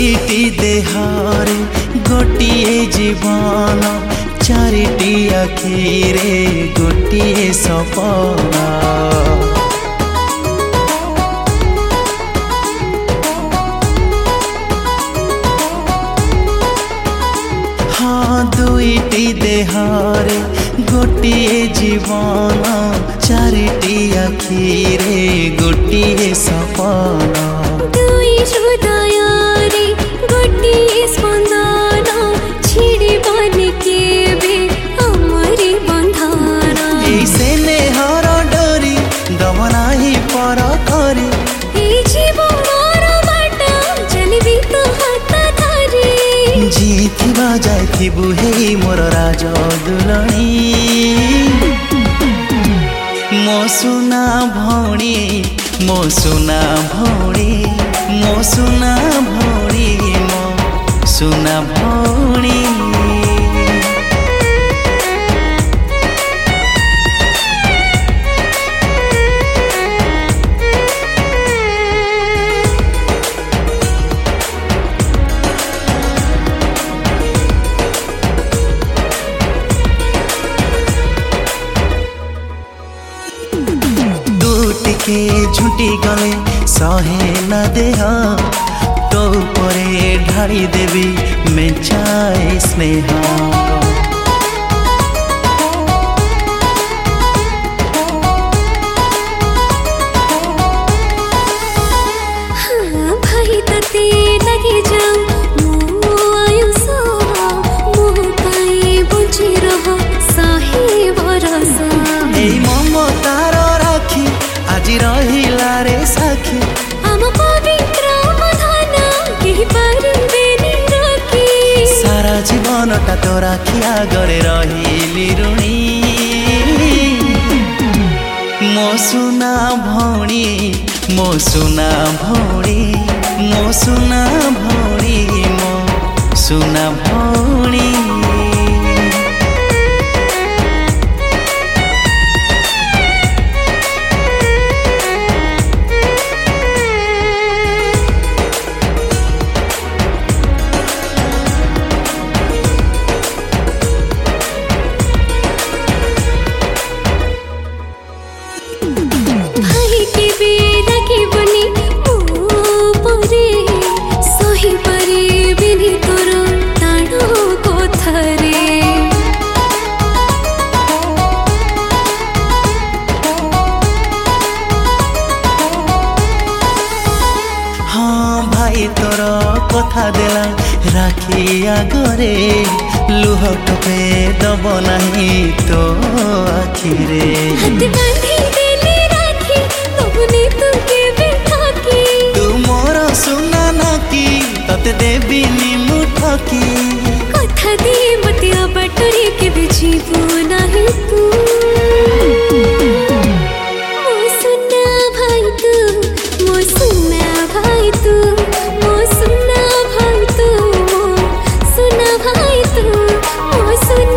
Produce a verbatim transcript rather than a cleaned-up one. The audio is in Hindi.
दुईटी देहरे गोटिए जीवन चारिटी आखिरे गोटिए सपना। हाँ दुईटी देहरे गोटिए जीवन चारिटी आखिरे गोटिए सपना। दुई हृदयरे गोटिए स्पंदन छिड़िबन केबे हमरी बंधन। ऐसे नेहर डोरी दमनाही पर करी ए जीवनर बाट चलबी तो हाथ धरी। जीथिबा जाइथिबु हे मोर राज दुलणी मो सुना भौणी मो सुना भौणी मो सुना भौणी मो सुना भौणी। के झुटी गले सहे न देह तो परे ढाड़ी देवी मेचाए स्नेह। हाँ भाई तते लगे जाऊं मो आयुष मो पाए बुझी रहो सहे बरस। ए ममतार राखी आज रहिला रे साखी आम पवित्र बंधन केही पारिबेनी राखी। सारा जीवनटा तो राखी आगरे रहिली ऋणी मो सुना भौणी मो सुना भौणी मो सुना भौणी मो सुना भौणी। भाई के बेला के बनी मो परे सही परे बिनी तोर ताणो को थरे। हाँ भाई तोर कथा देला राखी आगरे लुह टपे दब नाही तो आखिरे। हाथ बांधी देले राखी तबने तू के बैठाकी। तू मोर सुना नाकी तते देवी निमु ठकी। कथा दे मते बटरे के बिजीबो नाही तू। मो सुना भाई तू मो सुना भाई तू मो सुना भाई तू मो सुना भाई तू मो सुना